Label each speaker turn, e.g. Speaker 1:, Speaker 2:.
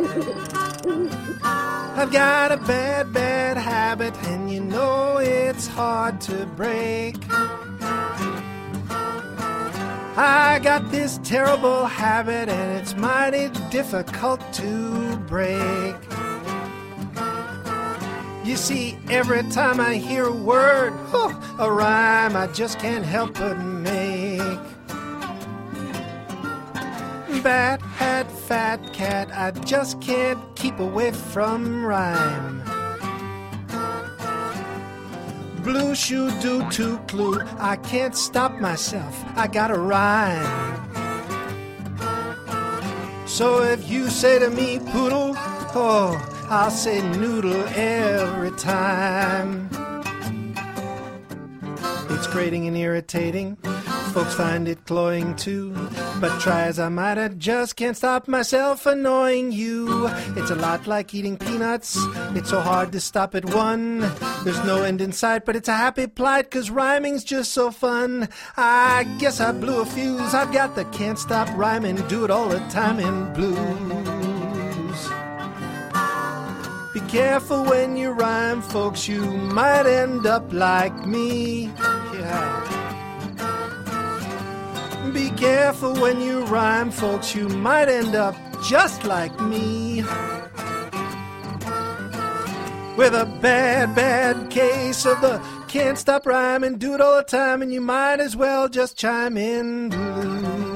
Speaker 1: I've got a bad, bad habit, and you know it's hard to break. I got this terrible habit, and it's mighty difficult to break. You see, every time I hear a word, a rhyme, I just can't help but make. Bat, hat, fat cat, I just can't keep away from rhyme. Blue shoe doo to clue, I can't stop myself, I gotta rhyme. So if you say to me poodle, I'll say noodle every time. It's grating and irritating, folks find it cloying too, but try as I might, I just can't stop myself annoying you. It's a lot like eating peanuts, it's so hard to stop at one. There's no end in sight, but it's a happy plight, 'cause rhyming's just so fun. I guess I blew a fuse, I've got the can't stop rhyming, do it all the time in blues. Be careful when you rhyme, folks, you might end up like me. Yeah. Be careful when you rhyme, folks, you might end up just like me. With a bad, bad case of the can't stop rhyming, do it all the time, and you might as well just chime in blues.